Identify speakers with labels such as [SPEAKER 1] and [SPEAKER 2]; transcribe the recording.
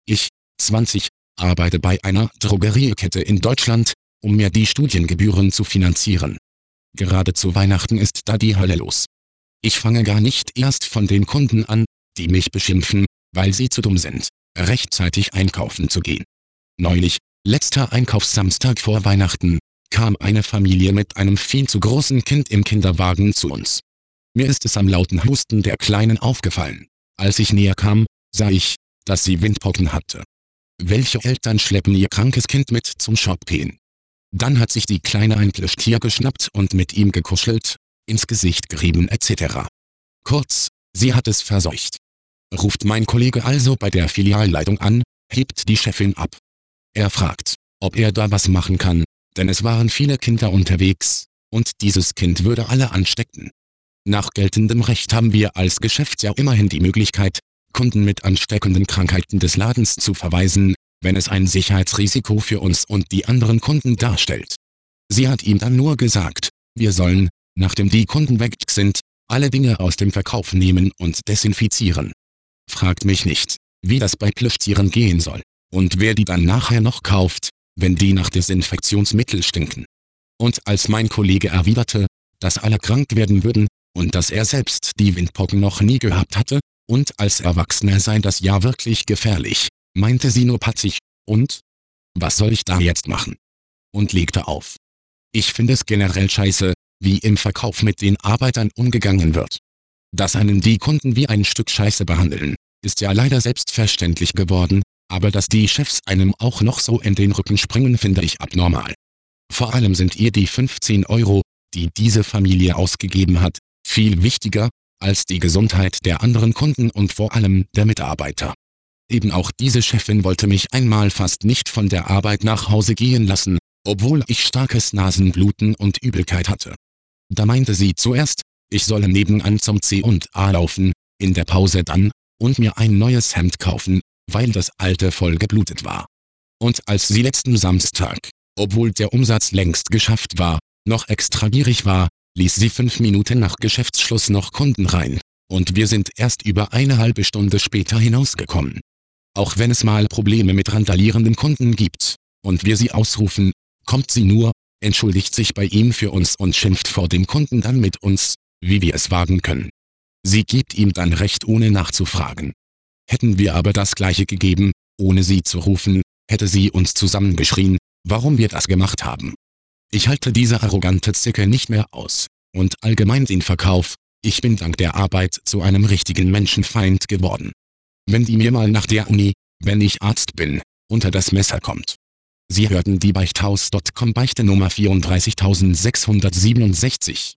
[SPEAKER 1] Ich, 20, arbeite bei einer Drogeriekette in Deutschland, um mir die Studiengebühren zu finanzieren. Gerade zu Weihnachten ist da die Hölle los. Ich fange gar nicht erst von den Kunden an, die mich beschimpfen, weil sie zu dumm sind, rechtzeitig einkaufen zu gehen. Neulich, letzter Einkaufssamstag vor Weihnachten, kam eine Familie mit einem viel zu großen Kind im Kinderwagen zu uns. Mir ist es am lauten Husten der Kleinen aufgefallen. Als ich näher kam, sah ich, dass sie Windpocken hatte. Welche Eltern schleppen ihr krankes Kind mit zum Shopping? Dann hat sich die Kleine ein Plüschtier geschnappt und mit ihm gekuschelt, ins Gesicht gerieben etc. Kurz, sie hat es verseucht. Ruft mein Kollege also bei der Filialleitung an, hebt die Chefin ab. Er fragt, ob er da was machen kann, denn es waren viele Kinder unterwegs, und dieses Kind würde alle anstecken. Nach geltendem Recht haben wir als Geschäftsjahr immerhin die Möglichkeit, Kunden mit ansteckenden Krankheiten des Ladens zu verweisen, wenn es ein Sicherheitsrisiko für uns und die anderen Kunden darstellt. Sie hat ihm dann nur gesagt, wir sollen, nachdem die Kunden weg sind, alle Dinge aus dem Verkauf nehmen und desinfizieren. Fragt mich nicht, wie das bei Plüschtieren gehen soll, und wer die dann nachher noch kauft, wenn die nach Desinfektionsmittel stinken. Und als mein Kollege erwiderte, dass alle krank werden würden, und dass er selbst die Windpocken noch nie gehabt hatte, und als Erwachsener sei das ja wirklich gefährlich, meinte sie nur patzig, und? Was soll ich da jetzt machen? Und legte auf. Ich finde es generell scheiße, wie im Verkauf mit den Arbeitern umgegangen wird. Dass einen die Kunden wie ein Stück Scheiße behandeln, ist ja leider selbstverständlich geworden, aber dass die Chefs einem auch noch so in den Rücken springen, finde ich abnormal. Vor allem sind ihr die 15 €, die diese Familie ausgegeben hat, viel wichtiger, als die Gesundheit der anderen Kunden und vor allem der Mitarbeiter. Eben auch diese Chefin wollte mich einmal fast nicht von der Arbeit nach Hause gehen lassen, obwohl ich starkes Nasenbluten und Übelkeit hatte. Da meinte sie zuerst, ich solle nebenan zum C&A laufen, in der Pause dann, und mir ein neues Hemd kaufen, weil das alte voll geblutet war. Und als sie letzten Samstag, obwohl der Umsatz längst geschafft war, noch extra gierig war, ließ sie 5 Minuten nach Geschäftsschluss noch Kunden rein, und wir sind erst über eine halbe Stunde später hinausgekommen. Auch wenn es mal Probleme mit randalierenden Kunden gibt, und wir sie ausrufen, kommt sie nur, entschuldigt sich bei ihm für uns und schimpft vor dem Kunden dann mit uns, wie wir es wagen können. Sie gibt ihm dann recht, ohne nachzufragen. Hätten wir aber das Gleiche gegeben, ohne sie zu rufen, hätte sie uns zusammengeschrien, warum wir das gemacht haben. Ich halte diese arrogante Zicke nicht mehr aus, und allgemein den Verkauf, ich bin dank der Arbeit zu einem richtigen Menschenfeind geworden. Wenn die mir mal nach der Uni, wenn ich Arzt bin, unter das Messer kommt. Sie hörten die Beichthaus.com Beichte Nummer 34667.